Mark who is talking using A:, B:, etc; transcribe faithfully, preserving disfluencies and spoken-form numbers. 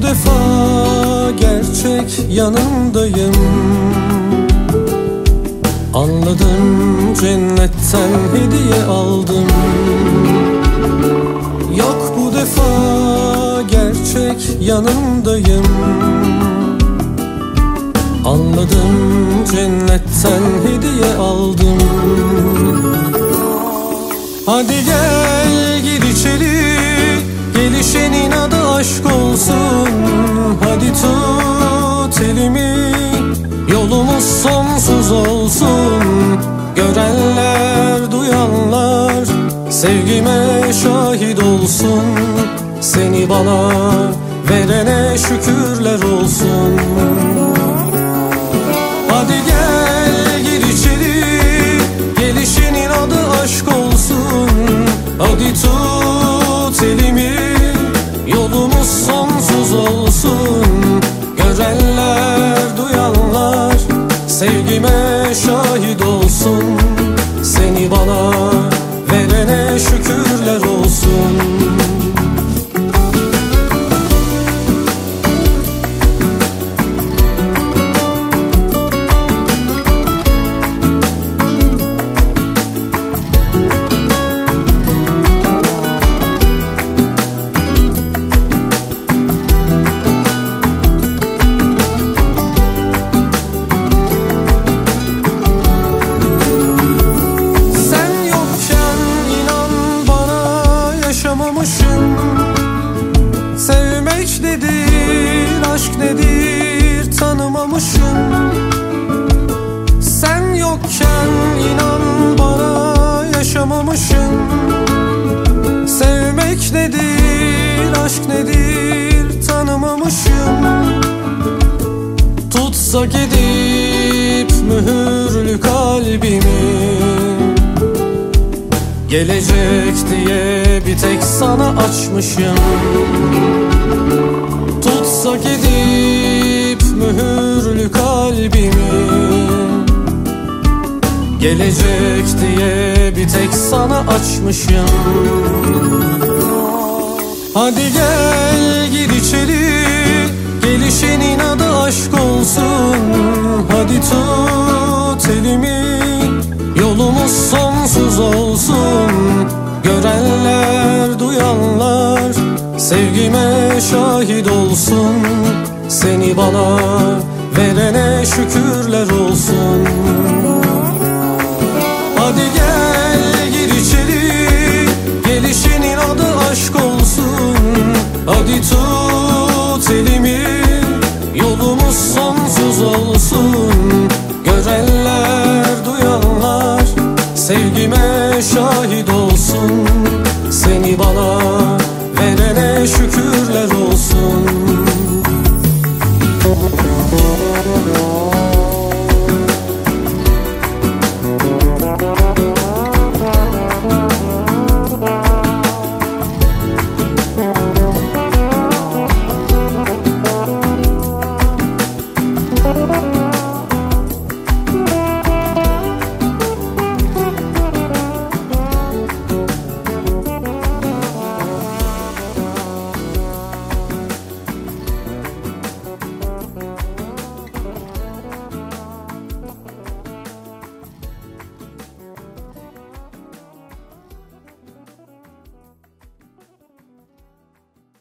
A: defa gerçek yanındayım. Anladım, cennetten hediye aldım. Yok, bu defa gerçek yanındayım. Anladım, cennetten hediye aldım. Hadi gel, gir içeri, gelişenin adı aşk olsun. Hadi tut elimi, yolumuz sonsuz olsun. Görenler, duyanlar sevgime şahit olsun. Seni bana verene şükürler olsun. Hadi gel, gir içeri, gelişinin adı aşk olsun. Hadi tut elimi, yolumuz sonsuz olsun. Görenler, duyanlar sevgime şahit olsun. Seni bana verene şükürler olsun. Sevmek nedir, aşk nedir tanımamışım. Sen yokken inan bana yaşamamışım. Sevmek nedir, aşk nedir tanımamışım. Tutsak edip mühürlü kalbimi, gelecek diye bir tek sana açmışım. Tutsak edip mühürlü kalbimi, gelecek diye bir tek sana açmışım. Hadi gel, gir içeri, gelişenin adı aşk olsun. Hadi tut elimi, yolumuz sonsuz olsun. Görenler, duyanlar sevgime şahit olsun. Seni bana verene şükürler olsun. Hadi gel, gir içeri, gelişinin adı aşk olsun. Hadi tut elimi, yolumuz sonsuz olsun. Görenler, duyanlar sevgime şahit olsun. Seni bana verene şükürler olsun.
B: Thank you.